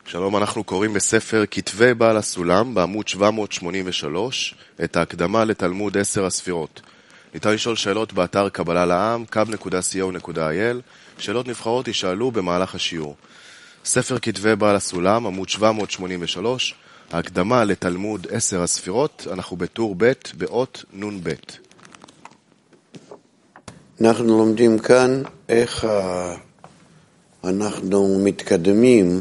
שלום, אנחנו קוראים בספר כתבי בעל הסולם בעמוד 783 את ההקדמה לתלמוד 10 הספירות. ניתן לשאול שאלות באתר קבלה לעם, kab.co.il. שאלות נבחרות יישאלו במהלך השיעור. ספר כתבי בעל הסולם, עמוד 783, ההקדמה לתלמוד 10 הספירות, אנחנו בטור ב' באות נון ב'. אנחנו לומדים כאן איך אנחנו מתקדמים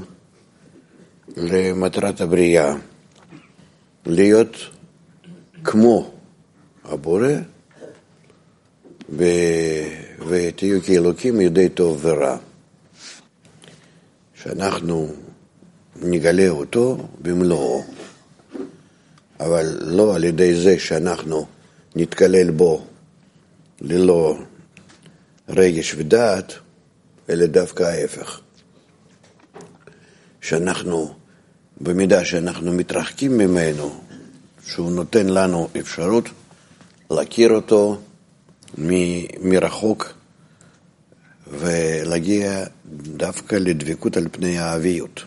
למטרת הבריאה, להיות כמו הבורא ותהיו כאלוקים יודעי טוב ורע, שאנחנו נגלה אותו במלואו, אבל לא על ידי זה שאנחנו נתקלל בו ללא רגש ודעת, אלא דווקא ההפך. שאנחנו, במידה שאנחנו מתרחקים ממנו, שהוא נותן לנו אפשרות להכיר אותו מרחוק ולהגיע דווקא לדבקות על פני האביות.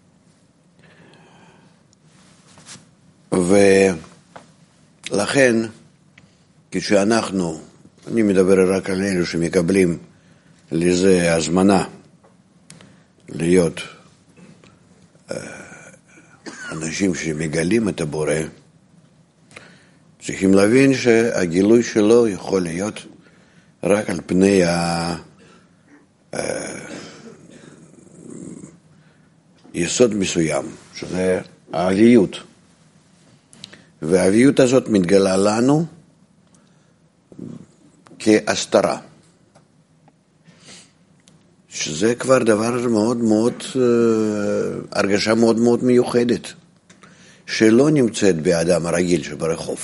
ולכן, כשאנחנו, אני מדבר רק על אלו שמקבלים לזה הזמנה להיות אנשים שמגלים את הבורא, צריכים להבין שהגילוי שלו יכול להיות רק על פני יסוד מסוים, שזה האביות. והאביות הזאת מתגלה לנו כהסתרה. שזה כבר דבר מאוד מאוד, הרגשה מאוד מאוד מיוחדת, שלא נמצאת באדם הרגיל שברחוב.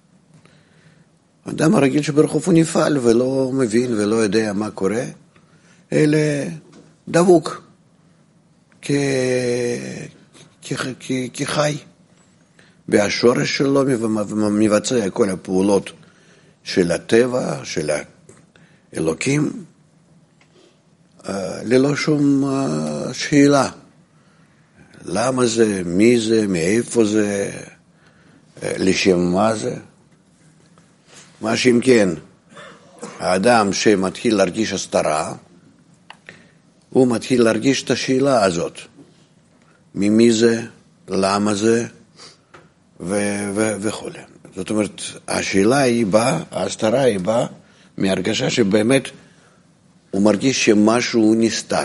האדם הרגיל שברחוב הוא נפעל ולא מבין ולא יודע מה קורה, אלא דבוק כחי. והשורש שלו מבצע כל הפעולות של הטבע, של האלוקים, ללא שום שאלה. למה זה, מי זה, מאיפה זה, לשם מה זה. מה שאם כן, האדם שמתחיל להרגיש הסתרה, הוא מתחיל להרגיש את השאלה הזאת. ממי זה, למה זה, וכו'. זאת אומרת, השאלה היא באה, ההסתרה היא באה, מהרגשה שבאמת הוא מרגיש שמשהו נסתר.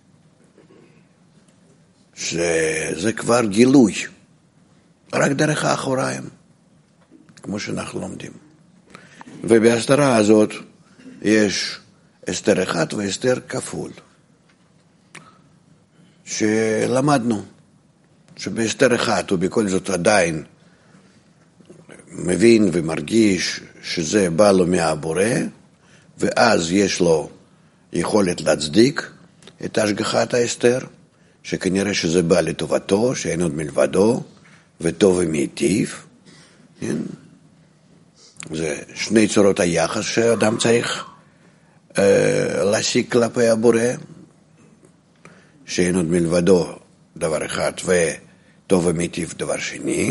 שזה כבר גילוי. רק דרך האחוריים, כמו שאנחנו לומדים. ובהסתרה הזאת יש הסתר אחד והסתר כפול. שלמדנו שבהסתר אחד הוא בכל זאת עדיין מבין ומרגיש שזה בא לו מהבורא, ואז יש לו יכולת להצדיק את השגחת ההסתר, שכנראה שזה בא לטובתו, שאין עוד מלבדו, וטוב ומיטיב. כן? זה שני צורות היחס שאדם צריך להשיג כלפי הבורא, שאין עוד מלבדו דבר אחד, וטוב ומיטיב דבר שני,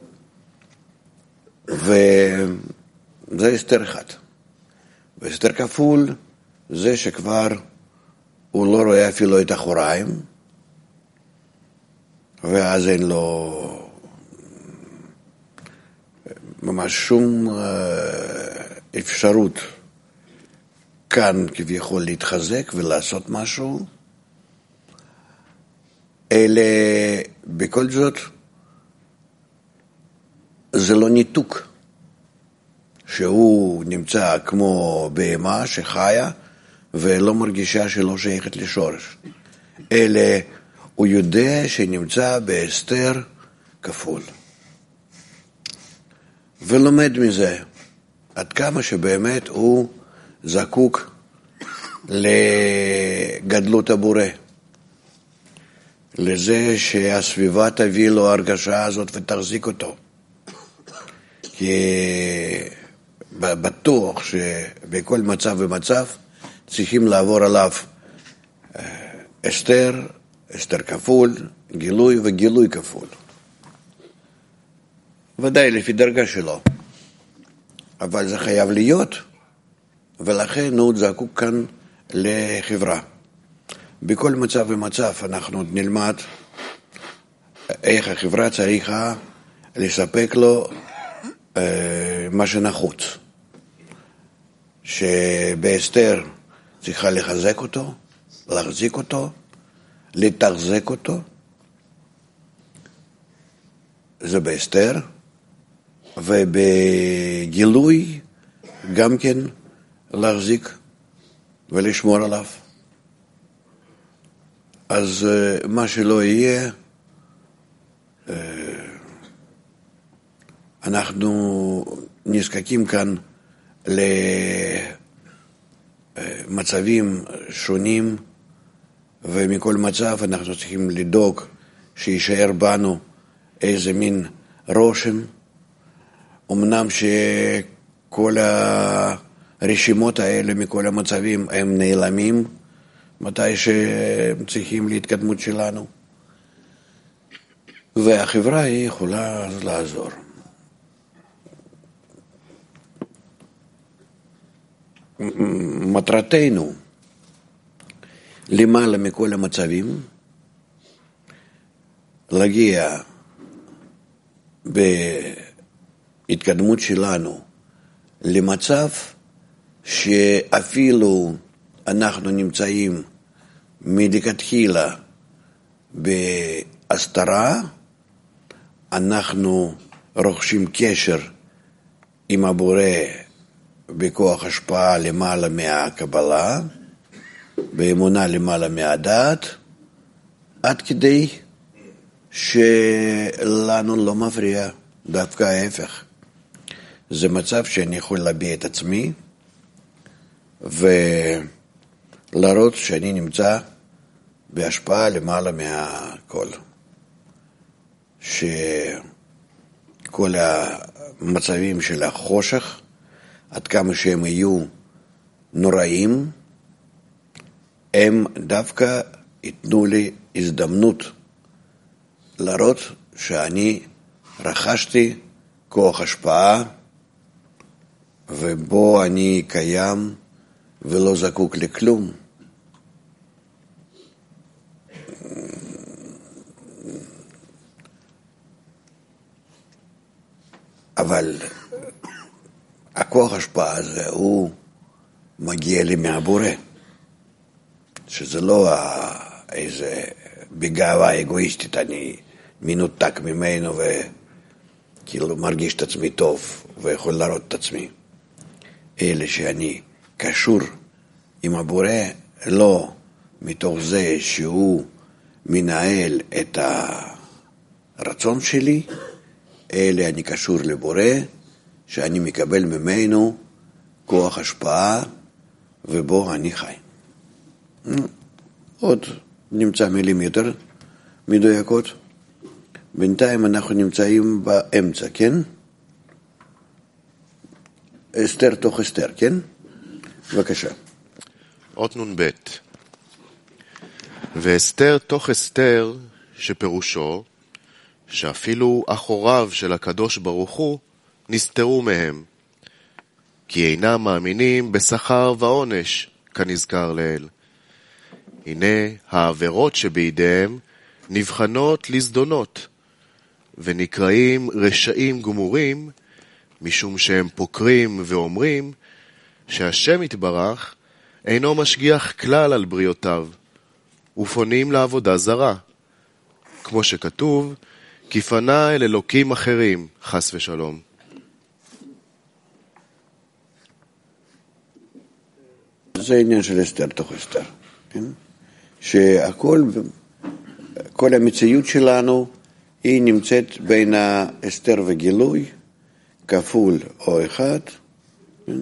וזה הסתר אחד. והסתר כפול זה שכבר הוא לא רואה אפילו את אחוריים, ואז אין לו ממש שום אפשרות כאן כביכול להתחזק ולעשות משהו, אלא בכל זאת זה לא ניתוק, שהוא נמצא כמו בהמה שחיה ולא מרגישה שלא שייכת לשורש, אלא הוא יודע שנמצא בהסתר כפול. ולומד מזה עד כמה שבאמת הוא זקוק לגדלות הבורא, לזה שהסביבה תביא לו הרגשה הזאת ותחזיק אותו. כי בטוח שבכל מצב ומצב צריכים לעבור עליו הסתר, אסתר כפול, גילוי וגילוי כפול. ודאי לפי דרגה שלו. אבל זה חייב להיות, ולכן הוא זקוק כאן לחברה. בכל מצב ומצב אנחנו נלמד איך החברה צריכה לספק לו מה שנחוץ. שבאסתר צריכה לחזק אותו, להחזיק אותו, לתחזק אותו. זה באסתר. ובגילוי גם כן להחזיק ולשמור עליו. אז מה שלא יהיה, אנחנו נזקקים כאן למצבים שונים, ומכל מצב אנחנו צריכים לדאוג שישאר בנו איזה מין רושם. אמנם שכל הרשימות האלה מכל המצבים הם נעלמים מתי שהם צריכים להתקדמות שלנו, והחברה היא יכולה לעזור. מטרתנו למעלה מכל המצבים להגיע בהתקדמות שלנו למצב שאפילו אנחנו נמצאים מלכתחילה בהסתרה, אנחנו רוכשים קשר עם הבורא בכוח השפעה למעלה מהקבלה, באמונה למעלה מהדעת, עד כדי שלנו לא מפריע, דווקא ההפך. זה מצב שאני יכול להביע את עצמי ולהראות שאני נמצא בהשפעה למעלה מהכל. שכל המצבים של החושך, עד כמה שהם יהיו נוראים, הם דווקא ייתנו לי הזדמנות להראות שאני רכשתי כוח השפעה ובו אני קיים ולא זקוק לכלום. אבל הכוח השפעה הזה הוא מגיע לי מהבורא, שזה לא איזה בגאווה אגואיסטית אני מנותק ממנו וכאילו מרגיש את עצמי טוב ויכול להראות את עצמי, אלא שאני קשור עם הבורא לא מתוך זה שהוא מנהל את הרצון שלי, אלא אני קשור לבורא שאני מקבל ממנו כוח השפעה ובו אני חי. עוד נמצא מילים יותר מדויקות. בינתיים אנחנו נמצאים באמצע, כן? אסתר תוך אסתר, כן? בבקשה. אות נ"ב. ואסתר תוך אסתר, שפירושו שאפילו אחוריו של הקדוש ברוך הוא נסתרו מהם, כי אינם מאמינים בשכר ועונש, כנזכר לאל. הנה העבירות שבידיהם נבחנות לזדונות, ונקראים רשעים גמורים, משום שהם פוקרים ואומרים שהשם יתברך אינו משגיח כלל על בריאותיו, ופונים לעבודה זרה, כמו שכתוב, כי פנה אל אלוקים אחרים, חס ושלום. זה עניין של אסתר תוך אסתר, כן? שהכל, כל המציאות שלנו היא נמצאת בין האסתר וגילוי, כפול או אחד, כן?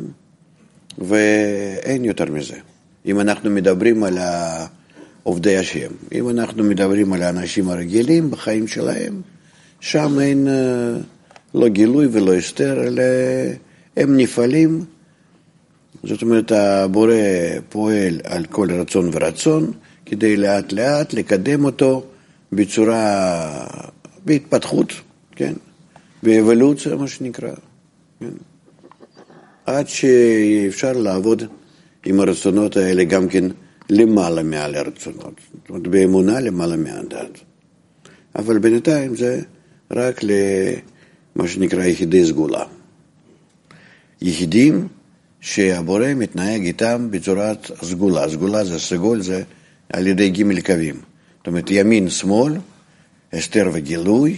ואין יותר מזה. אם אנחנו מדברים על עובדי השם, אם אנחנו מדברים על האנשים הרגילים בחיים שלהם, שם אין לא גילוי ולא אסתר, אלא הם נפעלים. זאת אומרת, הבורא פועל על כל רצון ורצון, כדי לאט לאט לקדם אותו בצורה, בהתפתחות, כן? באבולוציה, מה שנקרא, כן? עד שאפשר לעבוד עם הרצונות האלה גם כן למעלה מעל הרצונות, זאת אומרת באמונה למעלה מהדעת. אבל בינתיים זה רק למה שנקרא יחידי סגולה. יחידים שהבורא מתנהג איתם בצורת סגולה. סגולה זה סגול, זה על ידי ג' קווים. זאת אומרת ימין, שמאל, הסתר וגילוי,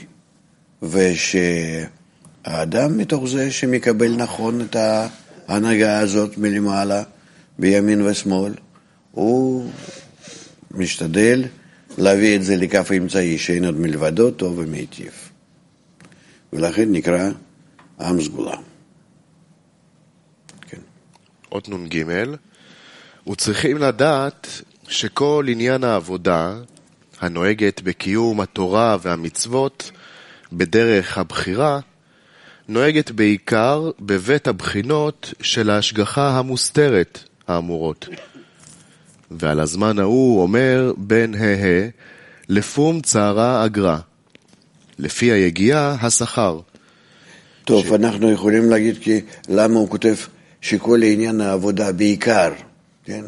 ושהאדם מתוך זה שמקבל נכון את ההנהגה הזאת מלמעלה, בימין ושמאל, הוא משתדל להביא את זה לכף האמצעי שאין עוד מלבדו טוב ומיטיב. ולכן נקרא עם סגולה. כן. אות נ"ג, וצריכים לדעת שכל עניין העבודה הנוהגת בקיום התורה והמצוות בדרך הבחירה, נוהגת בעיקר בבית הבחינות של ההשגחה המוסתרת האמורות. ועל הזמן ההוא אומר בן הה לפום צערה אגרה, לפי היגיעה השכר. טוב, אנחנו יכולים להגיד כי למה הוא כותב שכל עניין העבודה בעיקר, כן?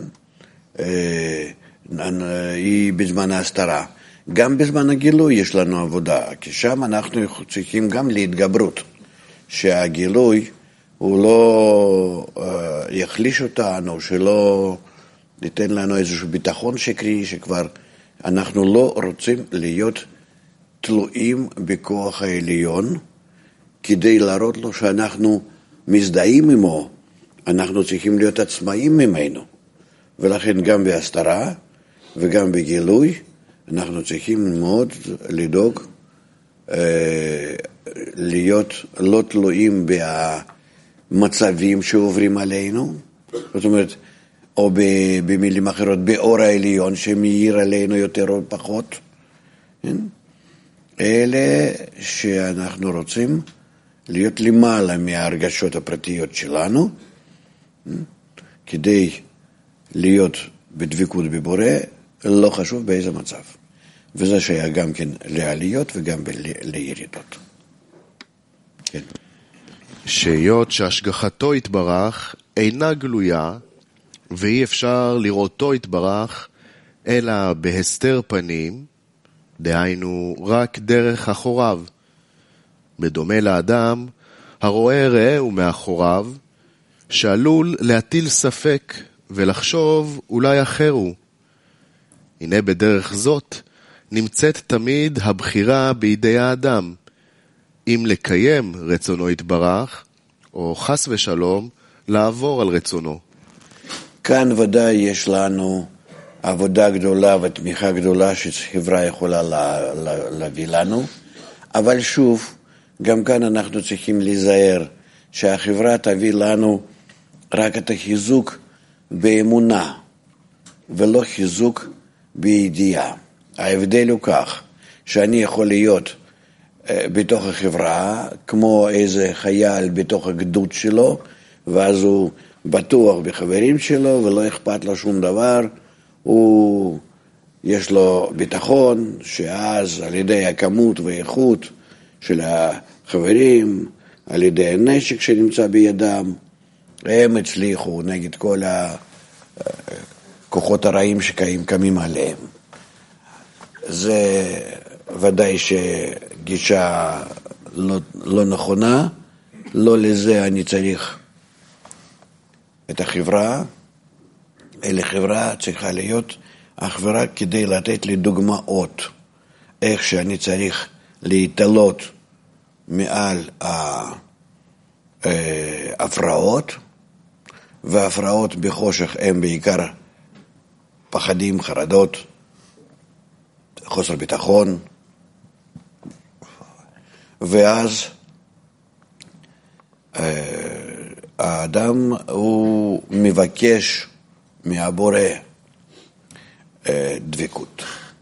היא בזמן ההסתרה. גם בזמן הגילוי יש לנו עבודה, כי שם אנחנו צריכים גם להתגברות, שהגילוי הוא לא יחליש אותנו, שלא ניתן לנו איזשהו ביטחון שקרי, שכבר אנחנו לא רוצים להיות תלויים בכוח העליון, כדי להראות לו שאנחנו מזדהים עמו, אנחנו צריכים להיות עצמאים ממנו, ולכן גם בהסתרה וגם בגילוי, אנחנו צריכים מאוד לדאוג להיות לא תלויים במצבים שעוברים עלינו, זאת אומרת, או במילים אחרות, באור העליון שמאיר עלינו יותר או פחות, כן? אלה שאנחנו רוצים להיות למעלה מההרגשות הפרטיות שלנו, כדי להיות בדבקות בבורא, לא חשוב באיזה מצב. וזה שהיה גם כן לעליות וגם לירידות. כן. שהיות שהשגחתו יתברך אינה גלויה, ואי אפשר לראותו יתברך, אלא בהסתר פנים, דהיינו רק דרך אחוריו. בדומה לאדם, הרואה רעהו מאחוריו, שעלול להטיל ספק ולחשוב אולי אחר הוא. הנה בדרך זאת נמצאת תמיד הבחירה בידי האדם, אם לקיים רצונו יתברך, או חס ושלום לעבור על רצונו. כאן ודאי יש לנו עבודה גדולה ותמיכה גדולה שחברה יכולה להביא לנו, אבל שוב, גם כאן אנחנו צריכים להיזהר שהחברה תביא לנו רק את החיזוק באמונה, ולא חיזוק בידיעה. ההבדל הוא כך, שאני יכול להיות בתוך החברה, כמו איזה חייל בתוך הגדוד שלו, ואז הוא בטוח בחברים שלו, ולא אכפת לו שום דבר, יש לו ביטחון, שאז על ידי הכמות והאיכות של החברים, על ידי הנשק שנמצא בידם, הם הצליחו נגד כל הכוחות הרעים שקמים עליהם. זה ודאי שגישה לא נכונה, לא לזה אני צריך את החברה, אלא חברה צריכה להיות אך ורק כדי לתת לי דוגמאות, איך שאני צריך להתעלות מעל ההפרעות, וההפרעות בחושך הם בעיקר פחדים, חרדות, חוסר ביטחון, ואז האדם הוא מבקש מהבורא דבקות.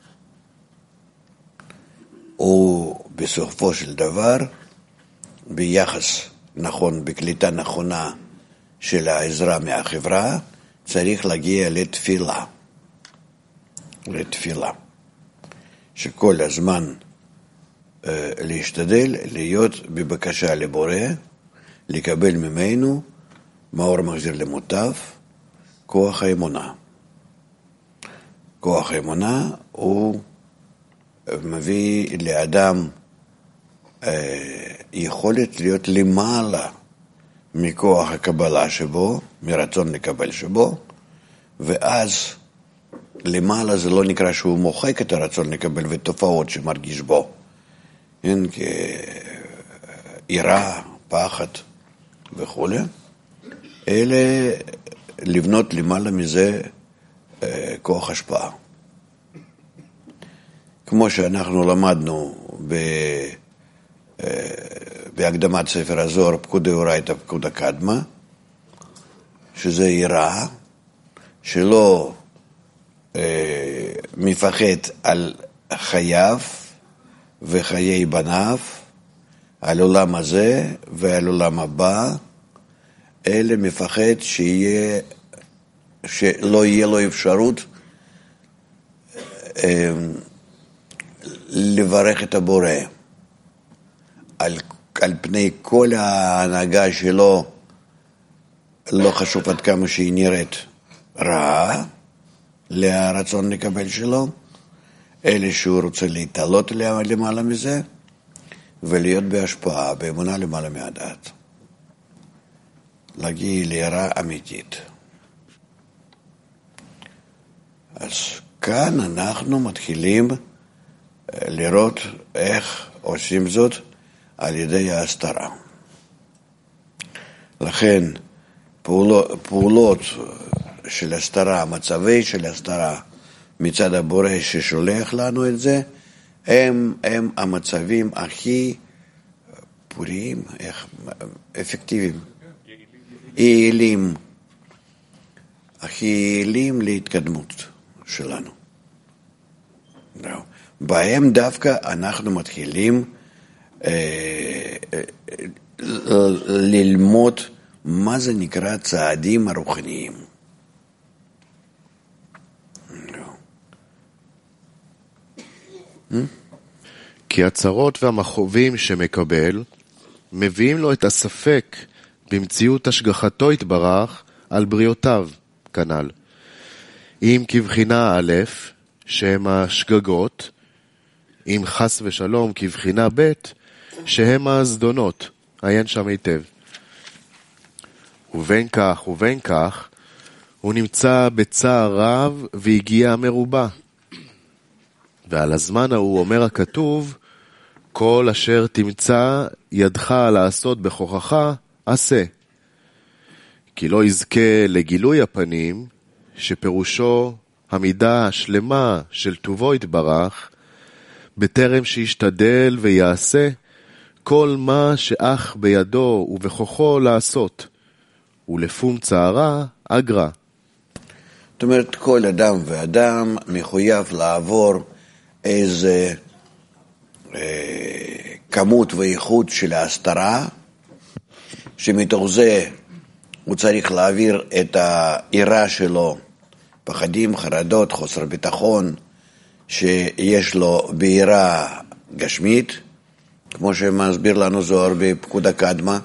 הוא בסופו של דבר, ביחס נכון, בקליטה נכונה של העזרה מהחברה, צריך להגיע לתפילה. לתפילה. שכל הזמן להשתדל להיות בבקשה לבורא, לקבל ממנו מאור מחזיר למוטב, כוח האמונה. כוח האמונה הוא מביא לאדם יכולת להיות למעלה מכוח הקבלה שבו, מרצון לקבל שבו, ואז למעלה זה לא נקרא שהוא מוחק את הרצון לקבל ותופעות שמרגיש בו. כן, כעירה, פחד וכו'. אלה לבנות למעלה מזה כוח השפעה. כמו שאנחנו למדנו בהקדמת ספר הזוהר, פקוד דאורייתא פקוד קדמא, שזה יראה שלא מפחד על חייו וחיי בניו, על עולם הזה ועל עולם הבא, אלא מפחד שלא יהיה לו אפשרות לברך את הבורא על פני כל ההנהגה שלו, לא חשוב עד כמה שהיא נראית רעה לרצון לקבל שלו, אלא שהוא רוצה להתעלות למעלה מזה ולהיות בהשפעה, באמונה למעלה מהדעת, להגיע ליראה אמיתית. אז כאן אנחנו מתחילים לראות איך עושים זאת על ידי ההסתרה. לכן פעולות של הסתרה, מצבי של הסתרה מצד הבורא ששולח לנו את זה, הם המצבים הכי פוריים, אפקטיביים, יעילים, הכי יעילים להתקדמות שלנו. בהם דווקא אנחנו מתחילים ללמוד מה זה נקרא צעדים הרוחניים. כי הצרות והמכאובים שמקבל מביאים לו את הספק במציאות השגחתו יתברך על בריאותיו כנ"ל. אם כבחינה א' שהם השגגות, אם חס ושלום כבחינה ב' שהם הזדונות, עיין שם היטב. ובין כך הוא נמצא בצער רב והגיע מרובה. ועל הזמן ההוא אומר הכתוב, כל אשר תמצא ידך לעשות בכוחך, עשה. כי לא יזכה לגילוי הפנים, שפירושו המידה השלמה של טובו יתברך, בטרם שישתדל ויעשה כל מה שאך בידו ובכוחו לעשות, ולפום צערה אגרה. זאת אומרת, כל אדם ואדם מחויב לעבור איזה כמות ואיכות של ההסתרה, שמתוך זה הוא צריך להעביר את העירה שלו, פחדים, חרדות, חוסר ביטחון, שיש לו בעירה גשמית, כמו שמסביר לנו זוהר בפקוד קדמא,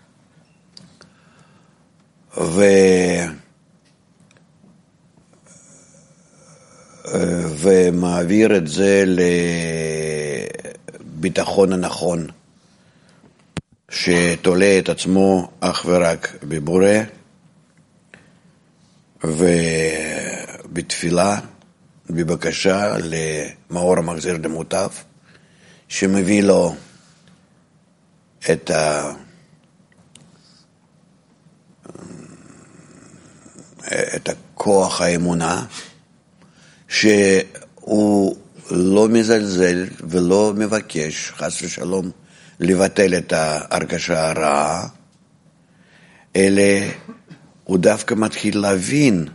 ומעביר את זה לביטחון הנכון, שתולה את עצמו אך ורק בבורא ובתפילה, בבקשה למאור המחזיר למוטב, שמביא לו את הכוח האמונה, שהוא לא מזלזל ולא מבקש חס ושלום לבטל את ההרגשה הרעה, אלא הוא דווקא מתחיל להבין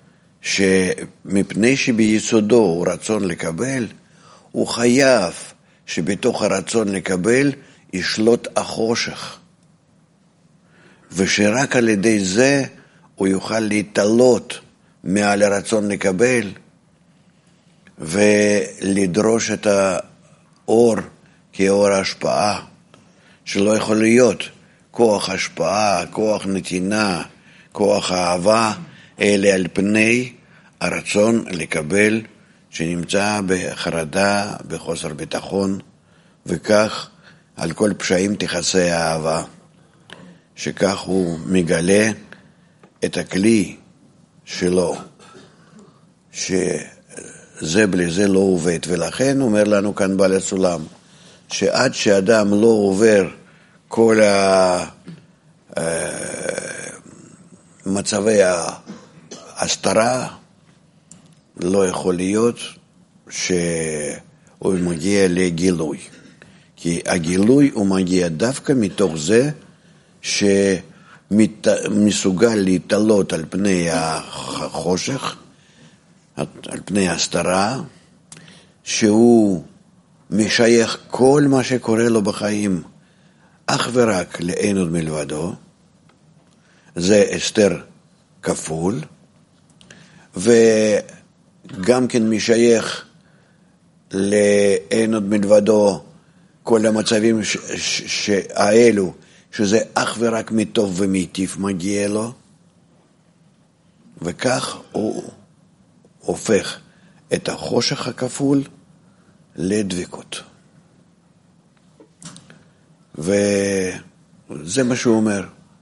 שמפני שביסודו הוא רצון לקבל, הוא חייב שבתוך הרצון לקבל ישלוט החושך, ושרק על ידי זה הוא יוכל להתעלות מעל הרצון לקבל ולדרוש את האור כאור ההשפעה, שלא יכול להיות כוח השפעה, כוח נתינה, כוח אהבה, אלא על פני הרצון לקבל שנמצא בחרדה, בחוסר ביטחון, וכך על כל פשעים תכסה האהבה, שכך הוא מגלה את הכלי שלו, שזה בלי זה לא עובד. ולכן אומר לנו כאן בעל הסולם, שעד שאדם לא עובר כל מצבי ההסתרה, לא יכול להיות שהוא מגיע לגילוי. כי הגילוי הוא מגיע דווקא מתוך זה שמסוגל להתעלות על פני החושך, על פני ההסתרה, שהוא משייך כל מה שקורה לו בחיים אך ורק לאין עוד מלבדו. זה אסתר כפול, וגם כן משייך לאין עוד מלבדו כל המצבים האלו, שזה אך ורק מטוב ומיטיב מגיע לו, וכך הוא הופך את החושך הכפול לדבקות. וזה מה שהוא אומר,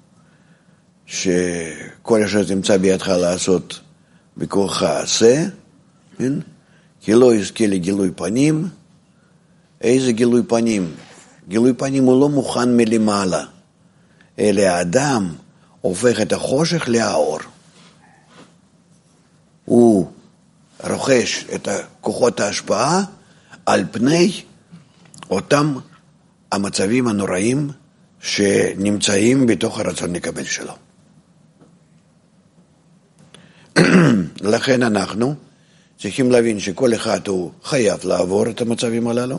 שכל אשר תמצא בידך לעשות בכוחך עשה, כן? כי לא יזכה לגילוי פנים. איזה גילוי פנים? גילוי פנים הוא לא מוכן מלמעלה, אלא האדם הופך את החושך לאור. הוא רוכש את כוחות ההשפעה על פני אותם המצבים הנוראים שנמצאים בתוך הרצון לקבל שלו. לכן אנחנו צריכים להבין שכל אחד הוא חייב לעבור את המצבים הללו,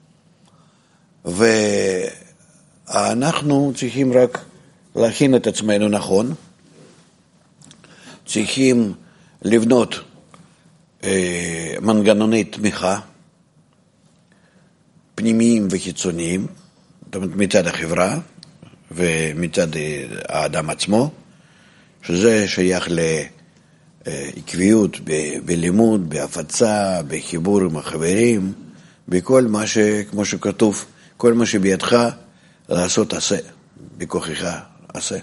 ואנחנו צריכים רק להכין את עצמנו נכון, צריכים לבנות מנגנוני תמיכה פנימיים וחיצוניים, זאת אומרת מצד החברה ומצד האדם עצמו, שזה שייך לעקביות בלימוד, בהפצה, בחיבור עם החברים, בכל מה כמו שכתוב, כל מה שבידך לעשות עשה, בכוחך עשה.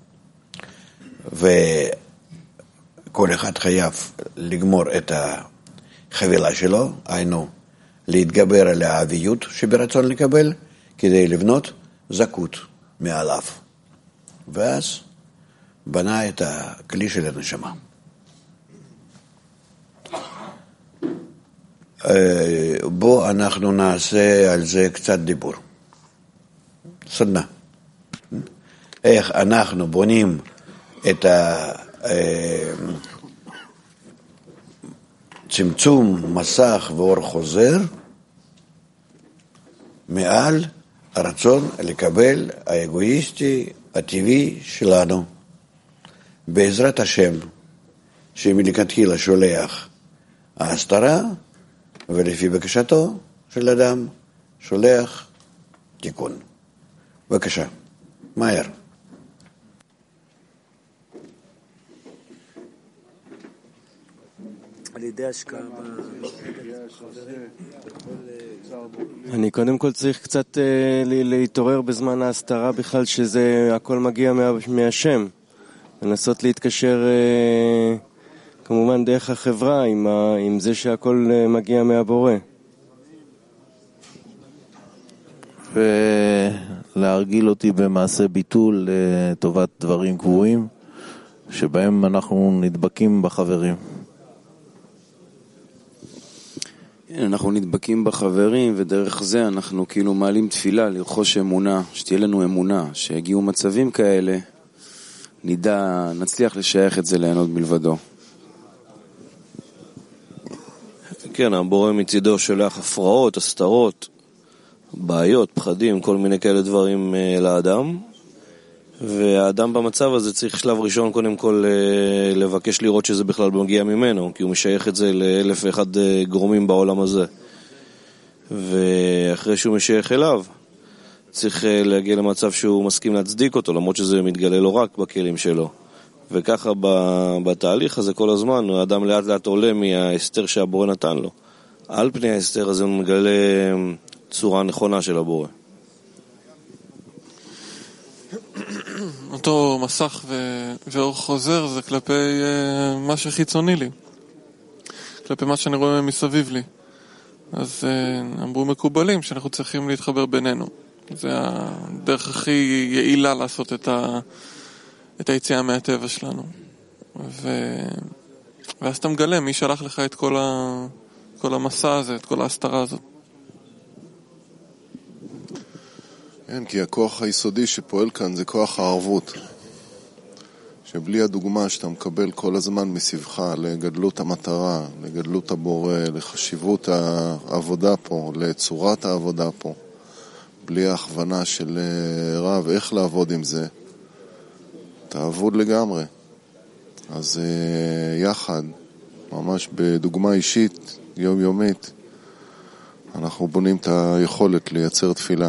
וכל אחד חייב לגמור את החבילה שלו, היינו להתגבר על האביות שברצון לקבל, כדי לבנות זכות מעליו. ואז בנה את הכלי של הנשמה. בוא אנחנו נעשה על זה קצת דיבור. סדנה. איך אנחנו בונים את צמצום מסך ואור חוזר מעל הרצון לקבל האגואיסטי הטבעי שלנו, בעזרת השם שמלכתחילה שולח ההסתרה, ולפי בקשתו של אדם שולח תיקון. בבקשה, מהר. על ידי השקעה אני קודם כל צריך קצת להתעורר בזמן ההסתרה בכלל שזה הכל מגיע מהשם, לנסות להתקשר כמובן דרך החברה עם זה שהכל מגיע מהבורא, ולהרגיל אותי במעשה ביטול לטובת דברים קבועים שבהם אנחנו נדבקים בחברים. אנחנו נדבקים בחברים, ודרך זה אנחנו כאילו מעלים תפילה, לרכוש אמונה, שתהיה לנו אמונה, שיגיעו מצבים כאלה, נצליח לשייך את זה לאין עוד מלבדו. כן, הבורא מצידו שולח הפרעות, הסתרות, בעיות, פחדים, כל מיני כאלה דברים לאדם, והאדם במצב הזה צריך שלב ראשון קודם כל לבקש לראות שזה בכלל מגיע ממנו, כי הוא משייך את זה ל1,001 גורמים בעולם הזה. ואחרי שהוא משייך אליו, צריך להגיע למצב שהוא מסכים להצדיק אותו, למרות שזה מתגלה לו רק בכלים שלו. וככה בתהליך הזה כל הזמן, האדם לאט לאט עולה מההסתר שהבורא נתן לו. על פני ההסתר הזה הוא מגלה צורה נכונה של הבורא. אותו מסך ואור חוזר זה כלפי מה שחיצוני לי, כלפי מה שאני רואה מסביב לי. אז אמרו מקובלים שאנחנו צריכים להתחבר בינינו. זה הדרך הכי יעילה לעשות את היציאה מהטבע שלנו. ואז אתה מגלה מי שלח לך את כל המסע הזה, את כל ההסתרה הזאת. כן, כי הכוח היסודי שפועל כאן זה כוח הערבות. שבלי הדוגמה שאתה מקבל כל הזמן מסביבך לגדלות המטרה, לגדלות הבורא, לחשיבות העבודה פה, לצורת העבודה פה, בלי ההכוונה של רב איך לעבוד עם זה, אתה עבוד לגמרי. אז יחד, ממש בדוגמה אישית, יומיומית, אנחנו בונים את היכולת לייצר תפילה.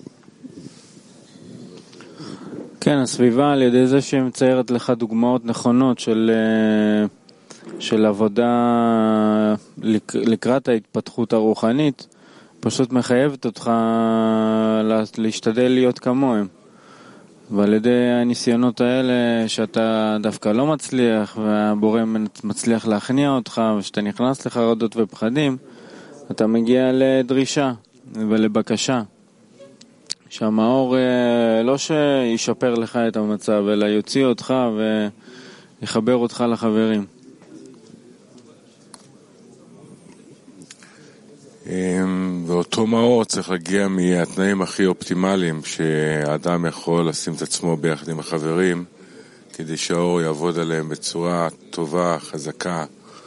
כן, הסביבה על ידי זה שהיא מציירת לך דוגמאות נכונות של עבודה לקראת ההתפתחות הרוחנית, פשוט מחייבת אותך להשתדל להיות כמוהם. ועל ידי הניסיונות האלה שאתה דווקא לא מצליח והבורא מצליח להכניע אותך ושאתה נכנס לחרדות ופחדים, אתה מגיע לדרישה ולבקשה. שהמאור לא שישפר לך את המצב, אלא יוציא אותך ויחבר אותך לחברים. ואותו מאור צריך להגיע מהתנאים הכי אופטימליים שהאדם יכול לשים את עצמו ביחד עם החברים כדי שהאור יעבוד עליהם בצורה טובה, חזקה.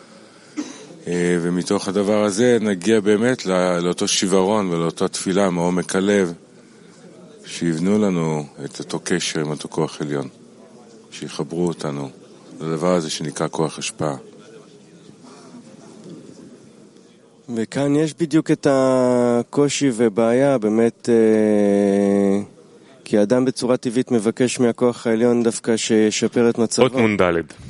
ומתוך הדבר הזה נגיע באמת לאותו שברון ולאותה תפילה מעומק הלב, שיבנו לנו את אותו קשר עם אותו כוח עליון, שיחברו אותנו לדבר הזה שנקרא כוח השפעה. וכאן יש בדיוק את הקושי ובעיה, באמת, כי האדם בצורה טבעית מבקש מהכוח העליון דווקא שישפר את מצבו. אות נ"ד.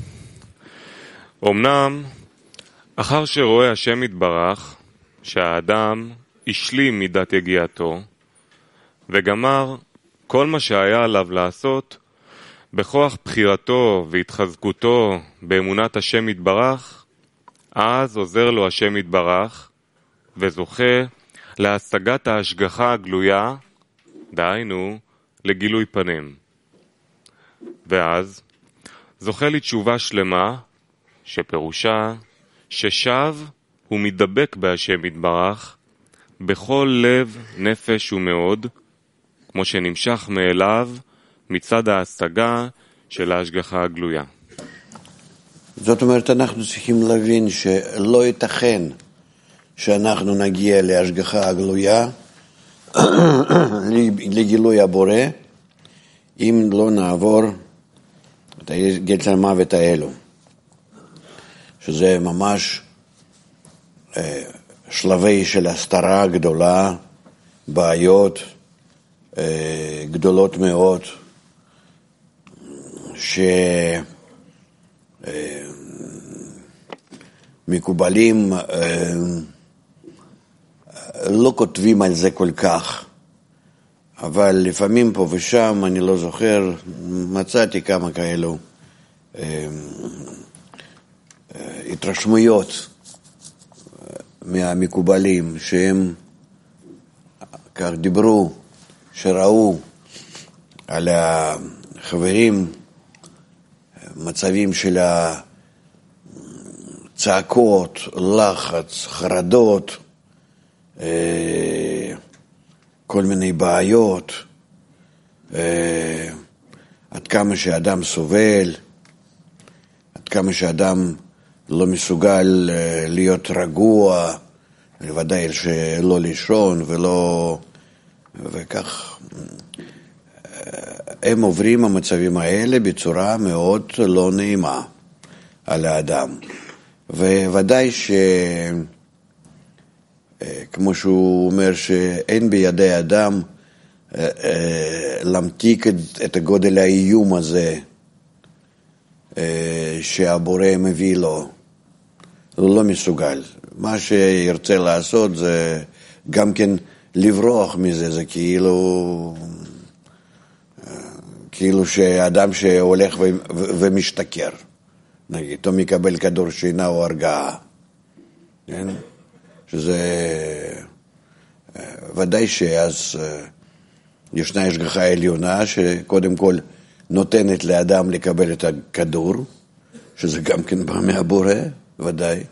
אמנם, אחר שרואה השם יתברך שהאדם השלים מידת יגיעתו, וגמר כל מה שהיה עליו לעשות בכוח בחירתו והתחזקותו באמונת השם יתברך, אז עוזר לו השם יתברך וזוכה להשגת ההשגחה הגלויה, דהיינו לגילוי פנים. ואז זוכה לתשובה שלמה, שפירושה ששב ומדבק בהשם יתברך בכל לב, נפש ומאוד, כמו שנמשך מאליו מצד ההשגה של ההשגחה הגלויה. זאת אומרת, אנחנו צריכים להבין שלא ייתכן שאנחנו נגיע להשגחה הגלויה, לגילוי הבורא, אם לא נעבור את גלצל המוות האלו, שזה ממש שלבי של הסתרה גדולה, בעיות גדולות מאוד, שמקובלים לא כותבים על זה כל כך, אבל לפעמים פה ושם, אני לא זוכר, מצאתי כמה כאלו התרשמויות מהמקובלים שהם כך דיברו, שראו על החברים מצבים של צעקות, לחץ, חרדות, כל מיני בעיות, עד כמה שאדם סובל, עד כמה שאדם לא מסוגל להיות רגוע, ודאי שלא לישון ולא, וכך הם עוברים המצבים האלה בצורה מאוד לא נעימה על האדם. וודאי כמו שהוא אומר שאין בידי אדם להמתיק את הגודל האיום הזה שהבורא מביא לו. הוא לא מסוגל. מה שירצה לעשות זה גם כן לברוח מזה, זה כאילו שאדם שהולך ומשתכר, נגיד, או מקבל כדור שינה או הרגעה, כן? שזה ודאי שאז ישנה השגחה עליונה שקודם כל נותנת לאדם לקבל את הכדור, שזה גם כן בא מהבורא, ודאי,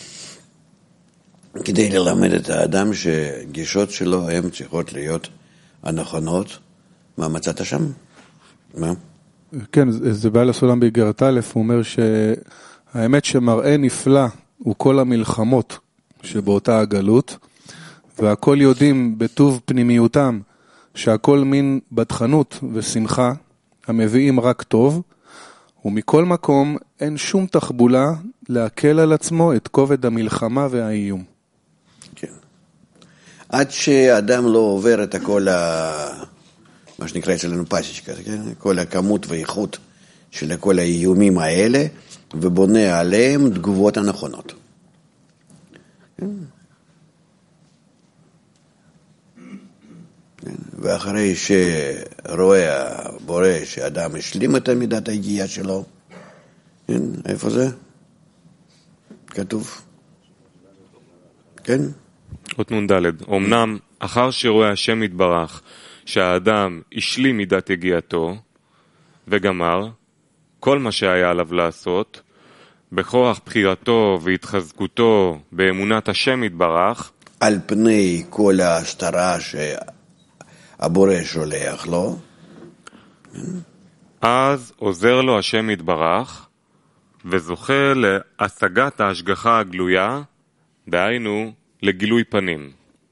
כדי ללמד את האדם שגישות שלו הן צריכות להיות הנכונות. מה מצאת שם? מה? כן, זה בעל הסולם באיגרת א', הוא אומר שהאמת שמראה נפלא הוא כל המלחמות שבאותה הגלות, והכל יודעים בטוב פנימיותם שהכל מין בדחנות ושמחה המביאים רק טוב, ומכל מקום אין שום תחבולה להקל על עצמו את כובד המלחמה והאיום. כן. עד שאדם לא עובר את הכל מה שנקרא אצלנו פאסיקה, כן? כל הכמות ואיכות של כל האיומים האלה, ובונה עליהם תגובות הנכונות. כן. ואחרי שרואה הבורא שאדם השלים את מידת ההגיעה שלו, כן, איפה זה? כתוב. כן? אות נ"ד. אמנם אחר שרואה השם יתברך שהאדם השלים מידת הגיעתו וגמר כל מה שהיה עליו לעשות, בכוח בחירתו והתחזקותו באמונת השם יתברך, על פני כל ההסתרה שהבורא שולח לו, אז עוזר לו השם יתברך וזוכה להשגת ההשגחה הגלויה, דהיינו לגילוי פנים.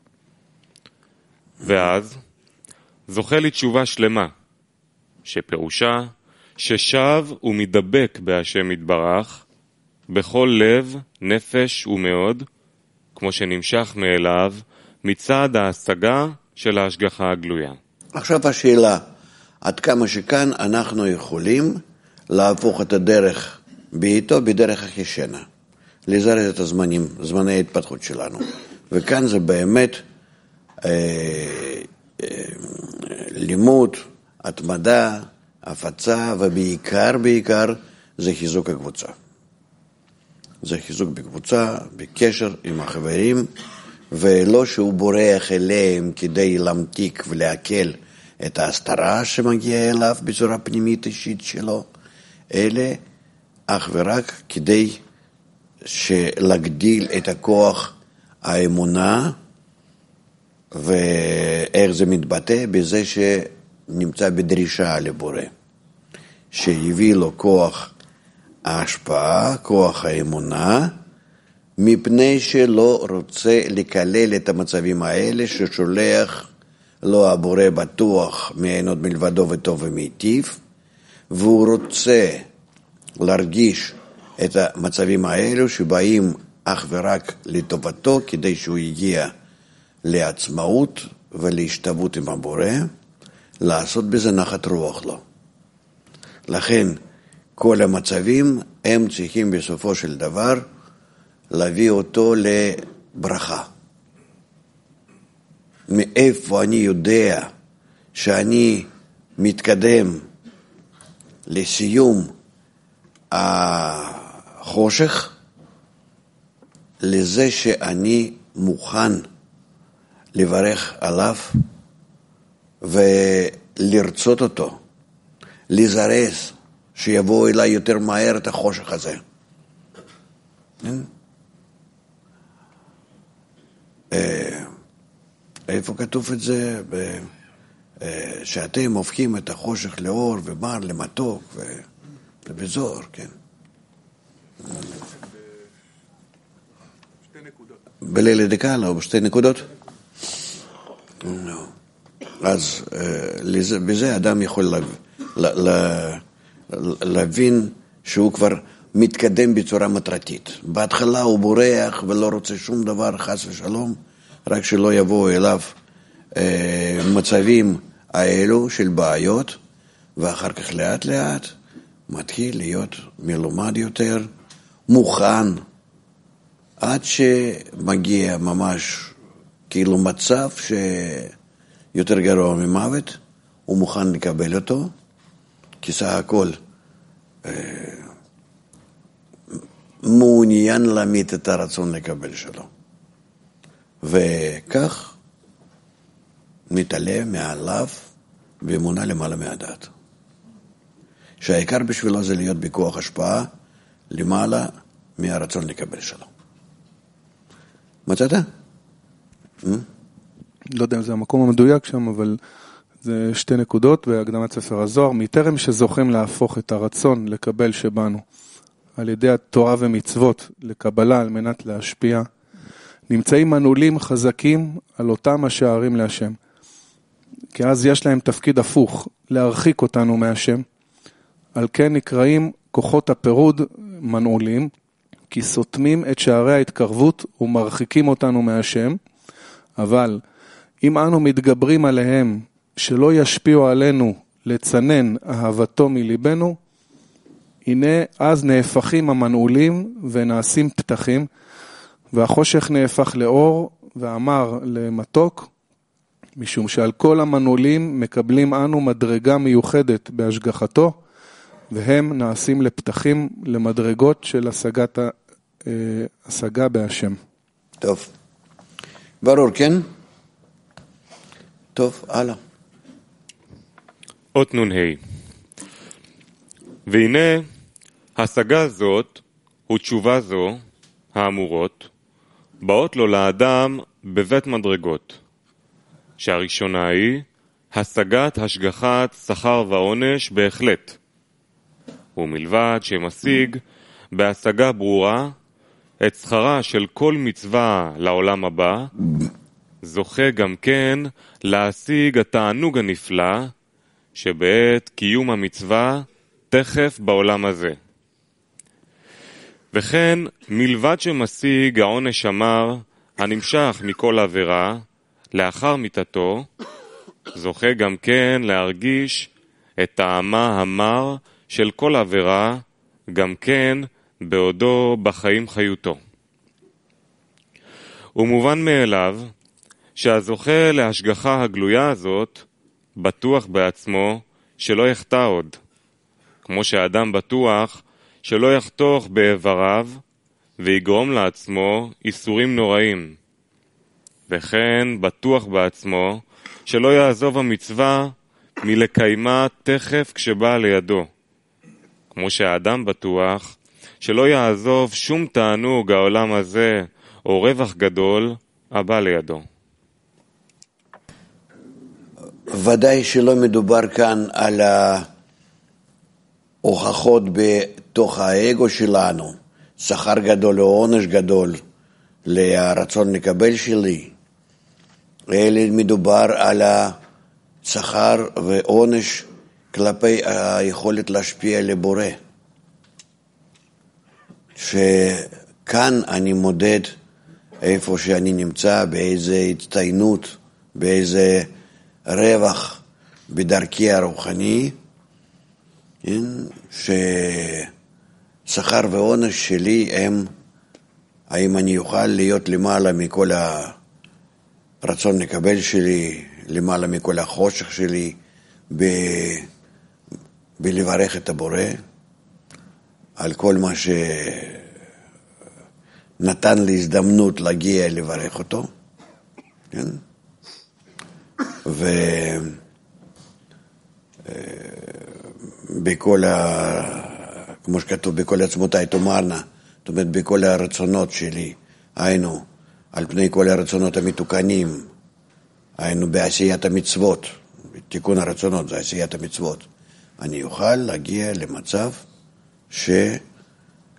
ואז זוכה לתשובה שלמה, שפירושה ששב ומדבק בהשם יתברך בכל לב, נפש ומאוד, כמו שנמשך מאליו מצד ההשגה של ההשגחה הגלויה. עכשיו השאלה, עד כמה שכאן אנחנו יכולים להפוך את הדרך בעיתו בדרך החישנה, לזרז את זמני ההתפתחות שלנו. וכאן זה באמת לימוד, התמדה, הפצה, ובעיקר זה חיזוק הקבוצה. זה חיזוק בקבוצה, בקשר עם החברים, ולא שהוא בורח אליהם כדי להמתיק ולהקל את ההסתרה שמגיעה אליו בצורה פנימית אישית שלו, אלה אך ורק כדי להגדיל את הכוח האמונה, ואיך זה מתבטא בזה שנמצא בדרישה לבורא, שיביא לו כוח ההשפעה, כוח האמונה, מפני שלא רוצה לקלל את המצבים האלה ששולח לו הבורא בטוח מאין עוד מלבדו וטוב ומיטיב, והוא רוצה להרגיש את המצבים האלו שבאים אך ורק לטובתו, כדי שהוא יגיע לעצמאות ולהשתוות עם הבורא, לעשות בזה נחת רוח לו. לכן כל המצבים הם צריכים בסופו של דבר להביא אותו לברכה. מאיפה אני יודע שאני מתקדם לסיום החושך? לזה שאני מוכן לברך עליו ולרצות אותו, לזרז שיבוא אליי יותר מהר את החושך הזה. איפה כתוב את זה? שאתם הופכים את החושך לאור ומר למתוק, ובזוהר, כן. בלילה דקאלה או בשתי נקודות? לא. אז בזה אדם יכול להבין שהוא כבר מתקדם בצורה מטרתית. בהתחלה הוא בורח ולא רוצה שום דבר, חס ושלום, רק שלא יבואו אליו מצבים האלו של בעיות, ואחר כך לאט לאט מתחיל להיות מלומד יותר, מוכן, עד שמגיע ממש כאילו מצב שיותר גרוע ממוות, הוא מוכן לקבל אותו, כי סך הכל מעוניין להמיט את הרצון לקבל שלו. וכך מתעלה מעליו באמונה למעלה מהדעת. שהעיקר בשבילו זה להיות בכוח השפעה למעלה מהרצון לקבל שלו. מצאת? לא יודע אם זה המקום המדויק שם, אבל זה 2 נקודות בהקדמת ספר הזוהר. מטרם שזוכים להפוך את הרצון לקבל שבנו על ידי התורה ומצוות לקבלה על מנת להשפיע, נמצאים מנעולים חזקים על אותם השערים להשם. כי אז יש להם תפקיד הפוך, להרחיק אותנו מהשם. על כן נקראים כוחות הפירוד מנעולים, כי סותמים את שערי ההתקרבות ומרחיקים אותנו מהשם. אבל אם אנו מתגברים עליהם שלא ישפיעו עלינו לצנן אהבתו מליבנו, הנה אז נהפכים המנעולים ונעשים פתחים, והחושך נהפך לאור ואמר למתוק, משום שעל כל המנעולים מקבלים אנו מדרגה מיוחדת בהשגחתו, והם נעשים לפתחים למדרגות של השגה בהשם. טוב. ברור, כן? טוב, הלאה. אות נ"ה. והנה השגה זאת ותשובה זו האמורות באות לו לאדם בבית מדרגות, שהראשונה היא השגת השגחת שכר ועונש בהחלט, ומלבד שמשיג בהשגה ברורה את שכרה של כל מצווה לעולם הבא, זוכה גם כן להשיג התענוג הנפלא שבעת קיום המצווה תכף בעולם הזה. וכן מלבד שמשיג העונש המר הנמשך מכל עבירה לאחר מיתתו, זוכה גם כן להרגיש את טעמה המר של כל עבירה גם כן בעודו בחיים חיותו. ומובן מאליו שהזוכה להשגחה הגלויה הזאת בטוח בעצמו שלא יחטא עוד, כמו שהאדם בטוח שלא יחתוך באיבריו ויגרום לעצמו איסורים נוראים, וכן בטוח בעצמו שלא יעזוב המצווה מלקיימה תכף כשבא לידו, כמו שהאדם בטוח שלא יעזוב שום תענוג העולם הזה או רווח גדול הבא לידו. ודאי שלא מדובר כאן על ההוכחות בתוך האגו שלנו, שכר גדול או עונש גדול לרצון לקבל שלי, אלא מדובר על השכר ועונש כלפי היכולת להשפיע לבורא. שכאן אני מודד איפה שאני נמצא, באיזה הצטיינות, באיזה רווח בדרכי הרוחני, ששכר ועונש שלי הם, האם אני אוכל להיות למעלה מכל הרצון לקבל שלי, למעלה מכל החושך שלי, בלברך את הבורא, על כל מה שנתן לי הזדמנות להגיע לברך אותו, כן? ובכל כמו שכתוב, בכל עצמותיי תאמרנה, זאת אומרת, בכל הרצונות שלי, היינו, על פני כל הרצונות המתוקנים, היינו בעשיית המצוות, תיקון הרצונות זה עשיית המצוות, אני אוכל להגיע למצב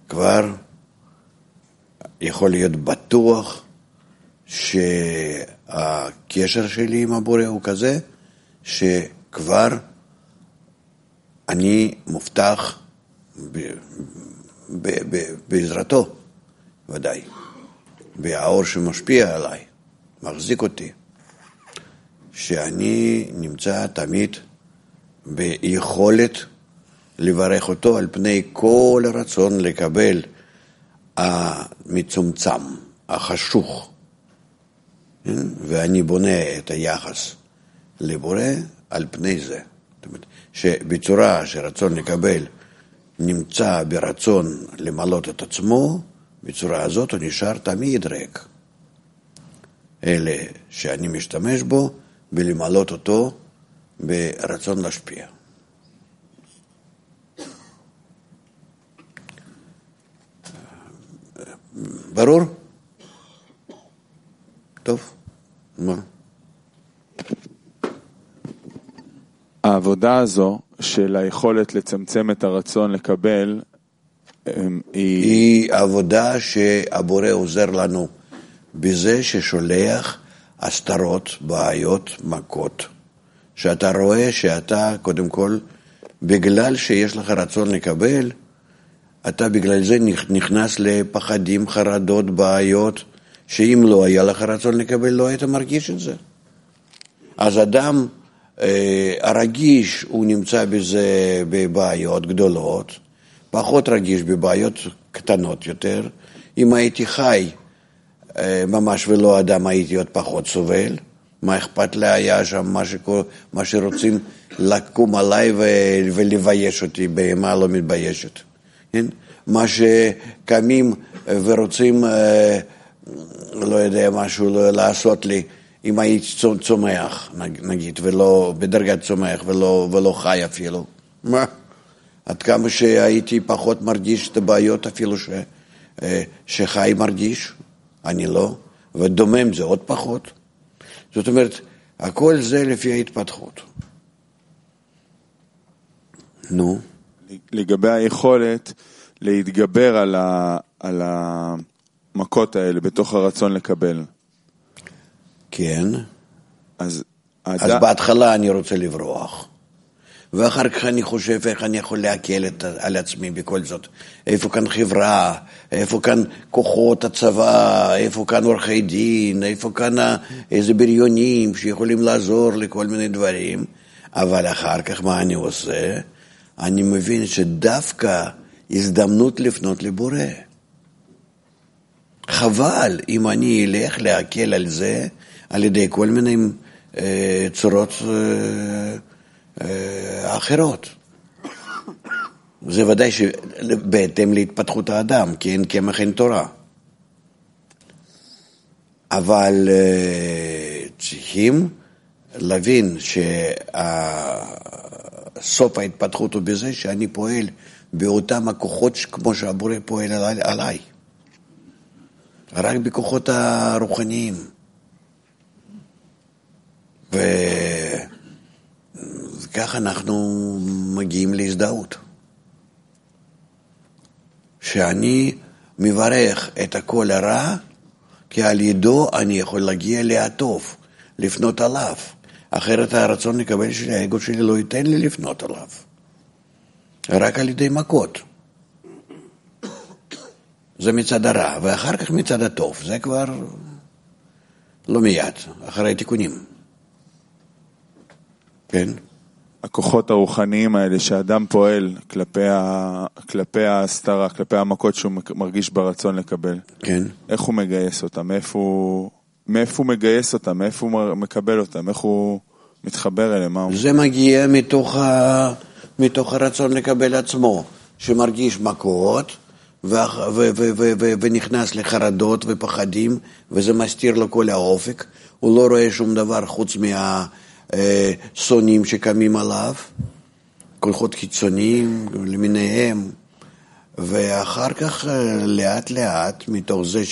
שכבר יכול להיות בטוח הקשר שלי עם הבורא הוא כזה, שכבר אני מובטח בעזרתו, ודאי. והאור שמשפיע עליי, מחזיק אותי, שאני נמצא תמיד ביכולת לברך אותו על פני כל הרצון לקבל המצומצם, החשוך. ואני בונה את היחס לבורא על פני זה. זאת אומרת, שבצורה שרצון לקבל נמצא ברצון למלות את עצמו, בצורה הזאת הוא נשאר תמיד ריק. אלה שאני משתמש בו בלמלות אותו ברצון להשפיע. ברור? טוב, מה? העבודה הזו של היכולת לצמצם את הרצון לקבל היא עבודה שהבורא עוזר לנו בזה ששולח הסתרות, בעיות, מכות, שאתה רואה שאתה קודם כל בגלל שיש לך רצון לקבל, אתה בגלל זה נכנס לפחדים, חרדות, בעיות, שאם לא היה לך רצון לקבל לא היית מרגיש את זה. אז אדם הרגיש הוא נמצא בזה בבעיות גדולות, פחות רגיש בבעיות קטנות יותר. אם הייתי חי ממש ולא אדם הייתי עוד פחות סובל. מה אכפת לי היה שם מה שרוצים לקום עליי ולבייש אותי, בהמה לא מתביישת. כן? מה שקמים ורוצים לא יודע משהו לעשות לי, אם הייתי צומח נגיד, ולא בדרגת צומח ולא חי אפילו. מה? עד כמה שהייתי פחות מרגיש את הבעיות אפילו שחי מרגיש, אני לא, ודומם זה עוד פחות. זאת אומרת, הכל זה לפי ההתפתחות. נו. לגבי היכולת להתגבר על המכות האלה בתוך הרצון לקבל. כן. אז בהתחלה אני רוצה לברוח. ואחר כך אני חושב איך אני יכול להקל על עצמי בכל זאת. איפה כאן חברה, איפה כאן כוחות הצבא, איפה כאן עורכי דין, איפה כאן איזה בריונים שיכולים לעזור לכל מיני דברים. אבל אחר כך מה אני עושה? אני מבין שדווקא הזדמנות לפנות לבורא. חבל אם אני אלך להקל על זה על ידי כל מיני צורות אחרות. זה ודאי שבהתאם להתפתחות האדם, כי אין קמח אין תורה. אבל צריכים להבין שסוף ההתפתחות הוא בזה שאני פועל באותם הכוחות כמו שהבורא פועל עליי. רק בכוחות הרוחניים. וכך אנחנו מגיעים להזדהות. שאני מברך את הכל הרע, כי על ידו אני יכול להגיע להטוב, לפנות עליו. אחרת הרצון לקבל שלי, האגו שלי לא ייתן לי לפנות עליו. רק על ידי מכות. זה מצד הרע, ואחר כך מצד הטוב. זה כבר לא מיד, אחרי תיקונים. כן? הכוחות הרוחניים האלה שאדם פועל כלפי ההסתרה, כלפי המכות שהוא מרגיש ברצון לקבל. כן. איך הוא מגייס אותם? מאיפה הוא מגייס אותם? מאיפה הוא מקבל אותם? איך הוא מתחבר אליהם? זה מגיע מתוך הרצון לקבל עצמו, שמרגיש מכות ונכנס לחרדות ופחדים, וזה מסתיר לו כל האופק. הוא לא רואה שום דבר חוץ שונאים שקמים עליו, כוחות חיצוניים למיניהם, ואחר כך לאט לאט מתוך זה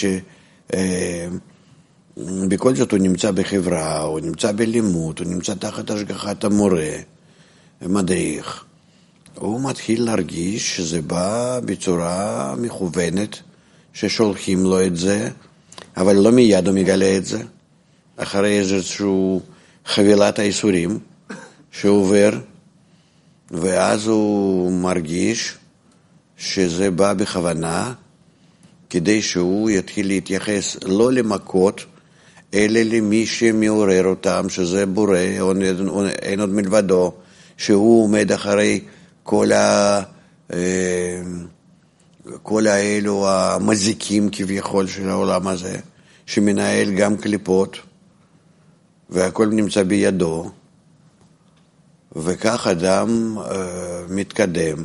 שבכל זאת הוא נמצא בחברה, הוא נמצא בלימוד, הוא נמצא תחת השגחת המורה, מדריך, הוא מתחיל להרגיש שזה בא בצורה מכוונת, ששולחים לו את זה, אבל לא מיד הוא מגלה את זה. אחרי איזשהו חבילת האיסורים שעובר, ואז הוא מרגיש שזה בא בכוונה, כדי שהוא יתחיל להתייחס לא למכות, אלא למי שמעורר אותם, שזה בורא, אין עוד מלבדו, שהוא עומד אחרי כל האלו המזיקים כביכול של העולם הזה, שמנהל גם קליפות, והכל נמצא בידו, וכך אדם מתקדם,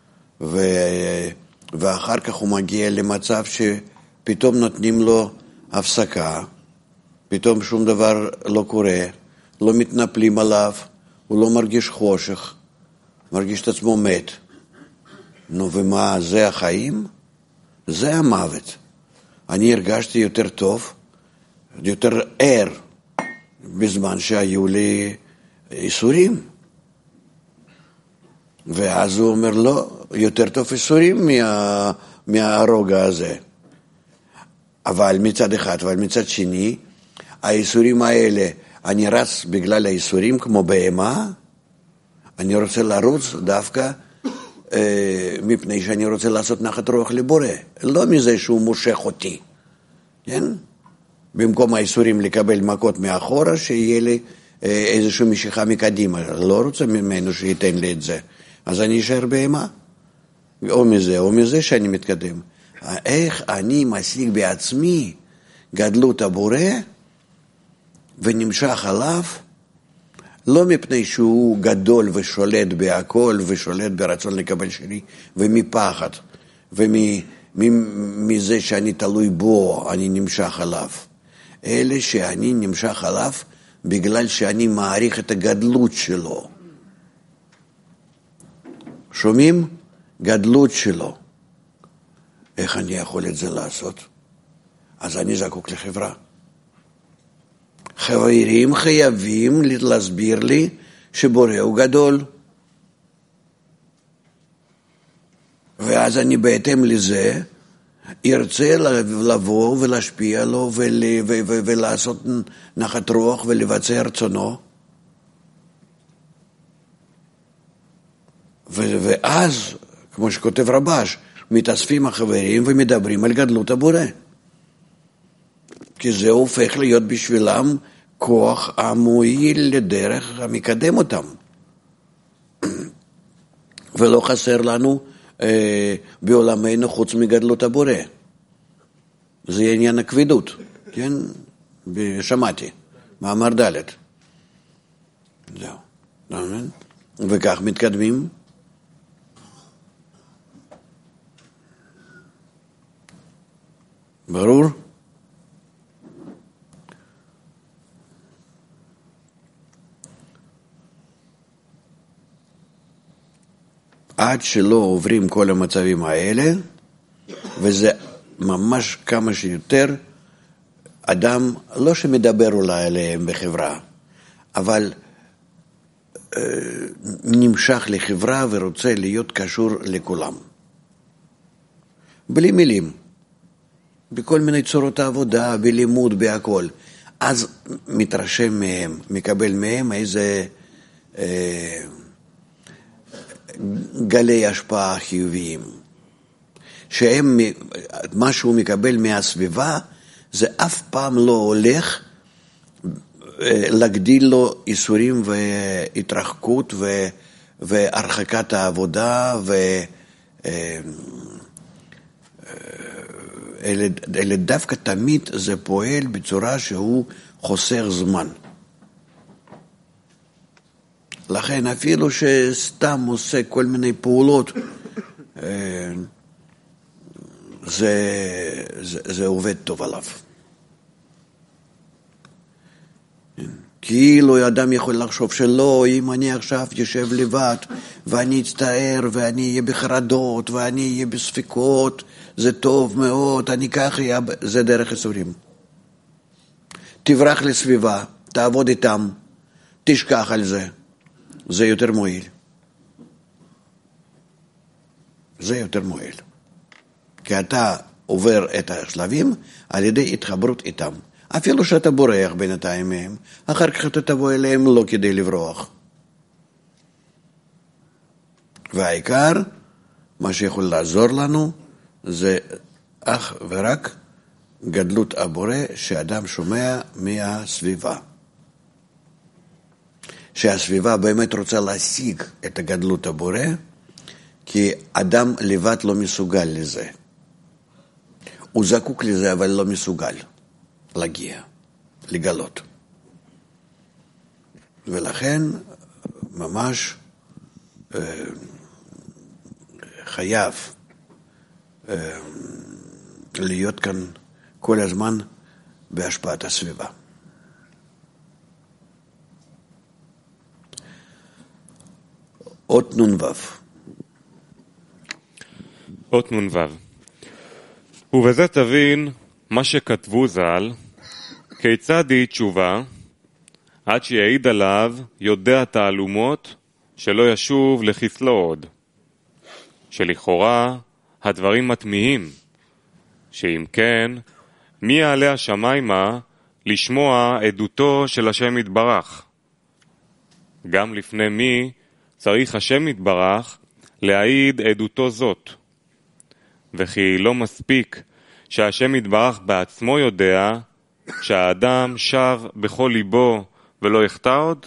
ואחר כך הוא מגיע למצב שפתאום נותנים לו הפסקה, פתאום שום דבר לא קורה, לא מתנפלים עליו, הוא לא מרגיש חושך, מרגיש את עצמו מת. נו, ומה, זה החיים? זה המוות. אני הרגשתי יותר טוב, יותר ער, בזמן שהיו לי איסורים. ואז הוא אומר, לא, יותר טוב איסורים מהרוגע הזה. אבל מצד אחד, אבל מצד שני, האיסורים האלה, אני רץ בגלל האיסורים כמו בהמה, אני רוצה לרוץ דווקא מפני שאני רוצה לעשות נחת רוח לבורא, לא מזה שהוא מושך אותי, כן? במקום האיסורים לקבל מכות מאחורה, שיהיה לי איזושהי משיכה מקדימה, לא רוצה ממנו שייתן לי את זה, אז אני אשאר בהמה, או מזה שאני מתקדם. איך אני משיג בעצמי גדלות הבורא ונמשך עליו, לא מפני שהוא גדול ושולט בהכל ושולט ברצון לקבל שלי, ומפחד ומזה שאני תלוי בו אני נמשך עליו, אלא שאני נמשך עליו בגלל שאני מעריך את הגדלות שלו. שומעים? גדלות שלו. איך אני יכול את זה לעשות? אז אני זקוק לחברה. חברים חייבים להסביר לי שבורא הוא גדול. ואז אני בהתאם לזה ארצה לבוא ולהשפיע לו ולעשות נחת רוח ולבצע רצונו. ואז, כמו שכותב רבש, מתאספים החברים ומדברים על גדלות הבורא. כי זה הופך להיות בשבילם כוח המועיל לדרך המקדם אותם. ולא חסר לנו בעולמנו חוץ מגדלות הבורא. זה עניין הכבדות, כן? שמעתי, מאמר ד'. זהו. וכך מתקדמים. ברור? עד שלא עוברים כל המצבים האלה, וזה ממש כמה שיותר, אדם לא שמדבר אולי עליהם בחברה, אבל נמשך לחברה ורוצה להיות קשור לכולם. בלי מילים, בכל מיני צורות העבודה, בלימוד, בהכל. אז מתרשם מהם, מקבל מהם איזה גלי השפעה חיוביים. שהם, מה שהוא מקבל מהסביבה, זה אף פעם לא הולך להגדיל לו איסורים והתרחקות והרחקת העבודה אלא דווקא תמיד זה פועל בצורה שהוא חוסר זמן. לכן אפילו שסתם עושה כל מיני פעולות, זה עובד טוב עליו. כאילו אדם יכול לחשוב שלא, אם אני עכשיו יושב לבד ואני אצטער ואני אהיה בחרדות ואני אהיה בספקות, זה טוב מאוד, אני כך אהיה, זה דרך איסורים. תברח לסביבה, תעבוד איתם, תשכח על זה, זה יותר מועיל. זה יותר מועיל. כי אתה עובר את השלבים על ידי התחברות איתם. אפילו שאתה בורח בינתיים מהם, אחר כך אתה תבוא אליהם לא כדי לברוח. והעיקר, מה שיכול לעזור לנו, זה אך ורק גדלות הבורא שאדם שומע מהסביבה. שהסביבה באמת רוצה להשיג את הגדלות הבורא, כי אדם לבד לא מסוגל לזה. הוא זקוק לזה, אבל לא מסוגל להגיע, לגלות. ולכן ממש חייב להיות כאן כל הזמן בהשפעת הסביבה. אות נ"ו. אות נ"ו. ובזה תבין מה שכתבו ז"ל, כיצד היא תשובה, עד שיעיד עליו יודע תעלומות שלא ישוב לחסלו עוד. שלכאורה הדברים מתמיהים, שאם כן, מי יעלה השמיימה לשמוע עדותו של השם יתברך? גם לפני מי צריך השם יתברך להעיד עדותו זאת. וכי לא מספיק שהשם יתברך בעצמו יודע שהאדם שב בכל ליבו ולא יחטא עוד?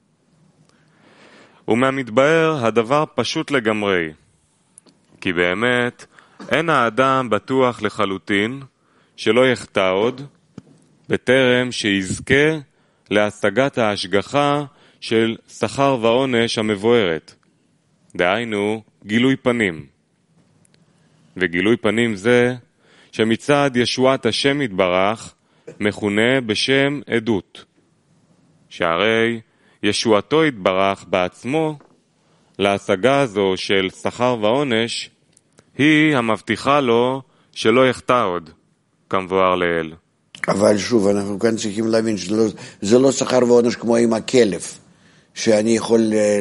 ומהמתבאר הדבר פשוט לגמרי, כי באמת אין האדם בטוח לחלוטין שלא יחטא עוד, בטרם שיזכה להשגת ההשגחה של שכר ועונש המבוארת, דהיינו גילוי פנים. וגילוי פנים זה שמצד ישועת השם יתברך מכונה בשם עדות, שהרי ישועתו יתברך בעצמו להשגה הזו של שכר ועונש היא המבטיחה לו שלא יחטא עוד, כמבואר לאל. אבל שוב, אנחנו כאן צריכים להבין שזה לא שכר ועונש כמו עם הכלב, שאני יכול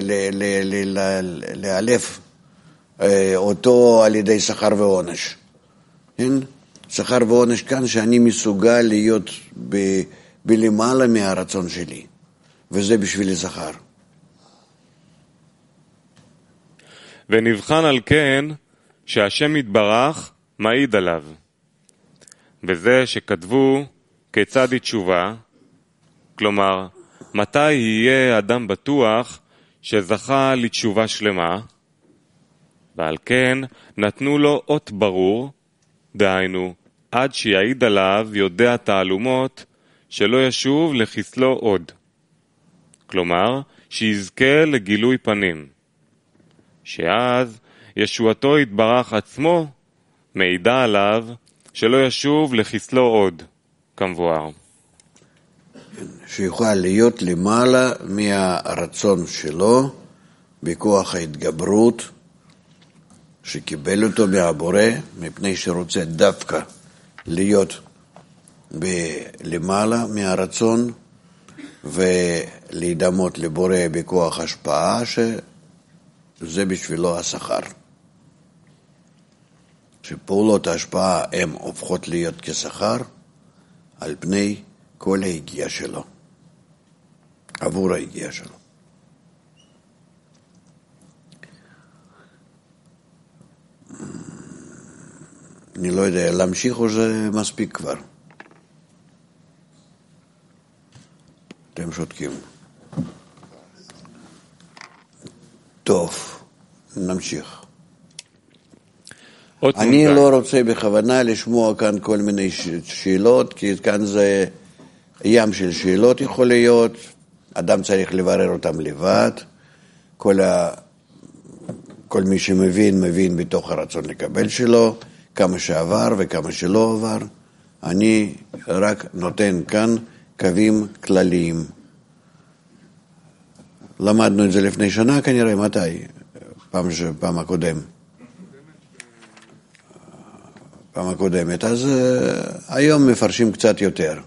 לאלף אותו על ידי שכר ועונש. כן? שכר ועונש כאן שאני מסוגל להיות בלמעלה מהרצון שלי, וזה בשביל שכר. ונבחן על כן שהשם יתברך מעיד עליו. וזה שכתבו כיצד היא תשובה, כלומר, מתי יהיה אדם בטוח שזכה לתשובה שלמה, ועל כן נתנו לו אות ברור, דהיינו, עד שיעיד עליו יודע תעלומות שלא ישוב לחסלו עוד. כלומר, שיזכה לגילוי פנים. שאז ישועתו יתברך עצמו מעידה עליו שלא ישוב לחסלו עוד, כמבואר. שיוכל להיות למעלה מהרצון שלו בכוח ההתגברות שקיבל אותו מהבורא, מפני שרוצה דווקא להיות למעלה מהרצון ולהידמות לבורא בכוח השפעה, שזה בשבילו השכר. שפעולות ההשפעה הן הופכות להיות כשכר על פני כל ההגיעה שלו, עבור ההגיעה שלו. אני לא יודע, להמשיך או זה מספיק כבר? אתם שותקים. טוב, נמשיך. אני לא רוצה בכוונה לשמוע כאן כל מיני שאלות, כי כאן זה ים של שאלות יכול להיות, אדם צריך לברר אותם לבד, כל מי שמבין, מבין בתוך הרצון לקבל שלו, כמה שעבר וכמה שלא עבר. אני רק נותן כאן קווים כלליים. למדנו את זה לפני שנה כנראה, מתי? פעם הקודמת, אז היום מפרשים קצת יותר.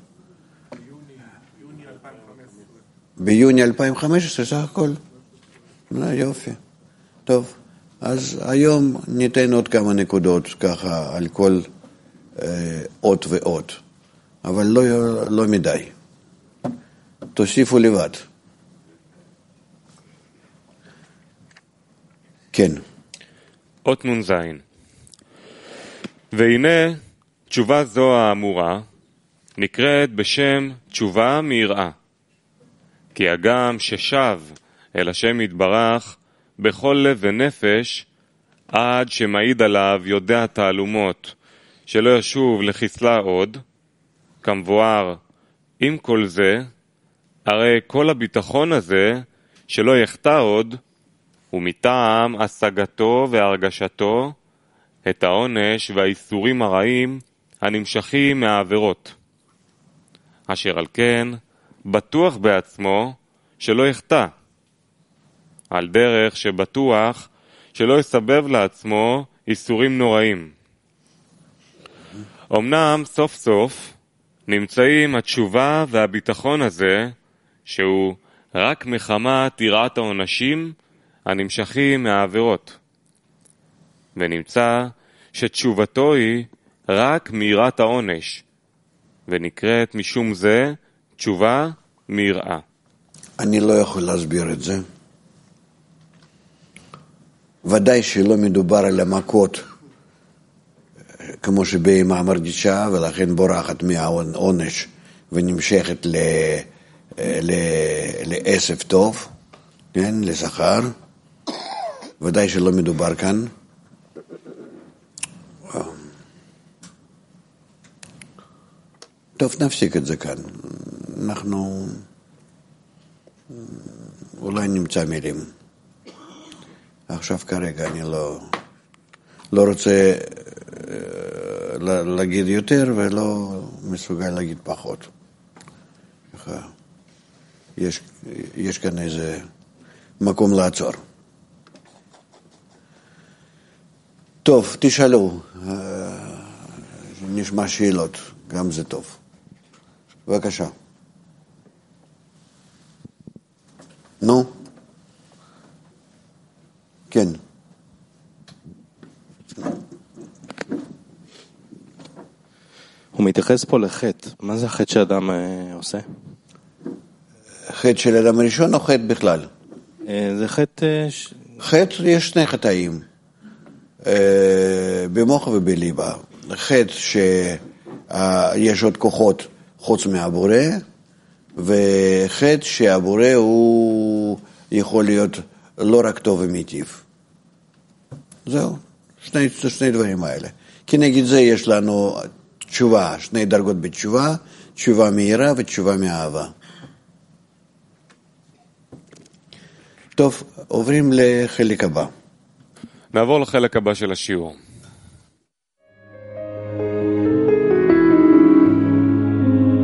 ביוני 2015 סך הכל? יופי. טוב, אז היום ניתן עוד כמה נקודות ככה על כל אות ואות. אבל לא מדי. תוסיפו לבד. כן. אות נ"ז. והנה תשובה זו האמורה נקראת בשם תשובה מיראה. כי הגם ששב אל השם יתברך בכל לב ונפש, עד שמעיד עליו יודע תעלומות שלא ישוב לחסלה עוד, כמבואר עם כל זה, הרי כל הביטחון הזה שלא יחטא עוד, ומטעם השגתו והרגשתו את העונש והאיסורים הרעים הנמשכים מהעבירות. אשר על כן בטוח בעצמו שלא יחטא, על דרך שבטוח שלא יסבב לעצמו איסורים נוראים. אמנם סוף סוף נמצאים התשובה והביטחון הזה, שהוא רק מחמת יראת העונשים הנמשכים מהעבירות. ונמצא שתשובתו היא רק מיראת העונש, ונקראת משום זה תשובה מיראה. אני לא יכול להסביר את זה. ודאי שלא מדובר על המכות כמו שבהמה מרגישה ולכן בורחת מהעונש ונמשכת לעשב טוב, כן, לשכר. ודאי שלא מדובר כאן. טוב, נפסיק את זה כאן. אנחנו אולי נמצא מילים. עכשיו כרגע אני לא רוצה להגיד יותר ולא מסוגל להגיד פחות. יש כאן איזה מקום לעצור. טוב, תשאלו. נשמע שאלות, גם זה טוב. בבקשה. נו? כן. הוא מתייחס פה לחטא. מה זה החטא שאדם עושה? חטא של אדם ראשון או חטא בכלל? זה חטא... חטא, יש שני חטאים. במוח ובליבה. חטא שיש עוד כוחות חוץ מהבורא, וחטא שהבורא הוא יכול להיות לא רק טוב ומיטיב. זהו, שני דברים האלה. כנגד זה יש לנו תשובה, שני דרגות בתשובה, תשובה מהירה ותשובה מאהבה. טוב, עוברים לחלק הבא. נעבור לחלק הבא של השיעור.